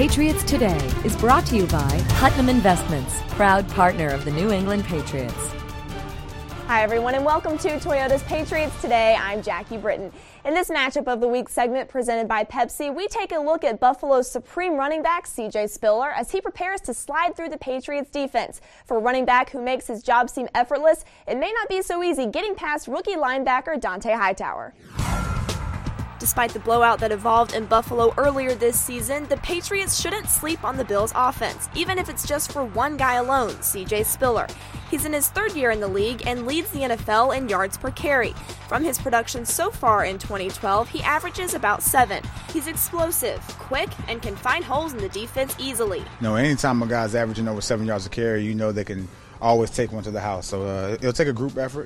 Patriots Today is brought to you by Putnam Investments, proud partner of the New England Patriots. Hi everyone and welcome to Toyota's Patriots Today. I'm Jackie Britton. In this Matchup of the Week segment presented by Pepsi, we take a look at Buffalo's supreme running back, C.J. Spiller, as he prepares to slide through the Patriots defense. For a running back who makes his job seem effortless, it may not be so easy getting past rookie linebacker Dont'a Hightower. Despite the blowout that evolved in Buffalo earlier this season, the Patriots shouldn't sleep on the Bills' offense, even if it's just for one guy alone, C.J. Spiller. He's in his third year in the league and leads the NFL in yards per carry. From his production so far in 2012, he averages about 7. He's explosive, quick, and can find holes in the defense easily. Anytime a guy's averaging over 7 yards a carry, they can always take one to the house. So it'll take a group effort.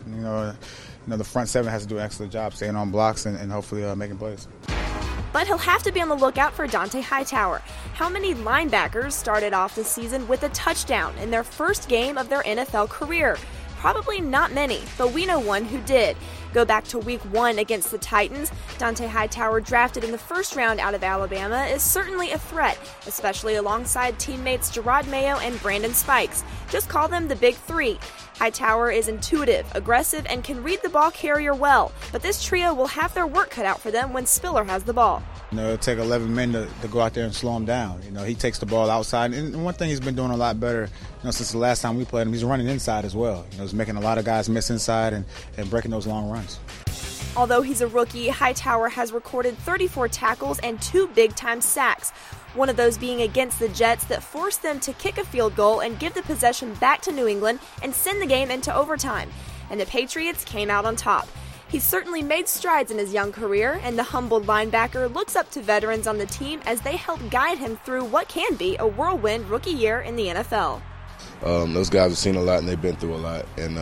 The front seven has to do an excellent job staying on blocks and hopefully making plays. But he'll have to be on the lookout for Dont'a Hightower. How many linebackers started off the season with a touchdown in their first game of their NFL career? Probably not many, but we know one who did. Go back to Week 1 against the Titans. Dont'a Hightower, drafted in the first round out of Alabama, is certainly a threat, especially alongside teammates Jerod Mayo and Brandon Spikes. Just call them the Big Three. Hightower is intuitive, aggressive, and can read the ball carrier well, but this trio will have their work cut out for them when Spiller has the ball. It'll take 11 men to go out there and slow him down. He takes the ball outside, and one thing he's been doing a lot better, since the last time we played him, he's running inside as well. He's making a lot of guys miss inside and breaking those long runs. Although he's a rookie, Hightower has recorded 34 tackles and 2 big-time sacks. One of those being against the Jets that forced them to kick a field goal and give the possession back to New England and send the game into overtime. And the Patriots came out on top. He's certainly made strides in his young career, and the humbled linebacker looks up to veterans on the team as they help guide him through what can be a whirlwind rookie year in the NFL. Those guys have seen a lot and they've been through a lot, and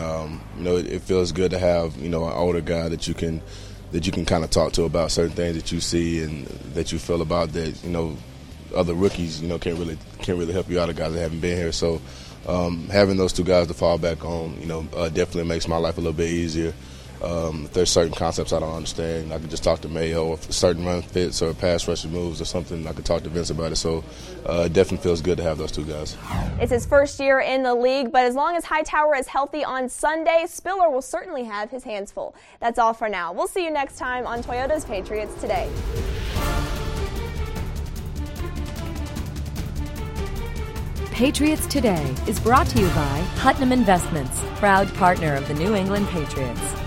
it feels good to have an older guy that you can kind of talk to about certain things that you see and that you feel about that other rookies can't really help you out, of guys that haven't been here. So having those two guys to fall back on definitely makes my life a little bit easier. If there's certain concepts I don't understand, I can just talk to Mayo. If certain run fits or pass rushing moves or something, I can talk to Vince about it. So it definitely feels good to have those two guys. It's his first year in the league, but as long as Hightower is healthy on Sunday, Spiller will certainly have his hands full. That's all for now. We'll see you next time on Toyota's Patriots Today. Patriots Today is brought to you by Putnam Investments, proud partner of the New England Patriots.